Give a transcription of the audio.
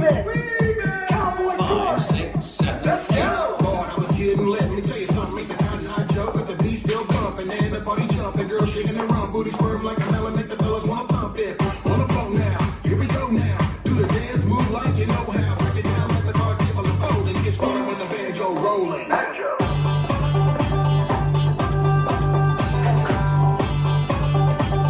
it. Cowboy Five, Troy. 6, 7, Let's 8. go. Lord, I was kidding, let me tell you something. Make the cotton joke, but the beat still pumping. And the body jumping, girl shaking and rum. Booty squirm like a melon, make the fellas wanna pump it. On the phone now, here we go now. Do the dance move like you know how. Break it down like the car table and fold. And get started when the banjo rolling. Banjo.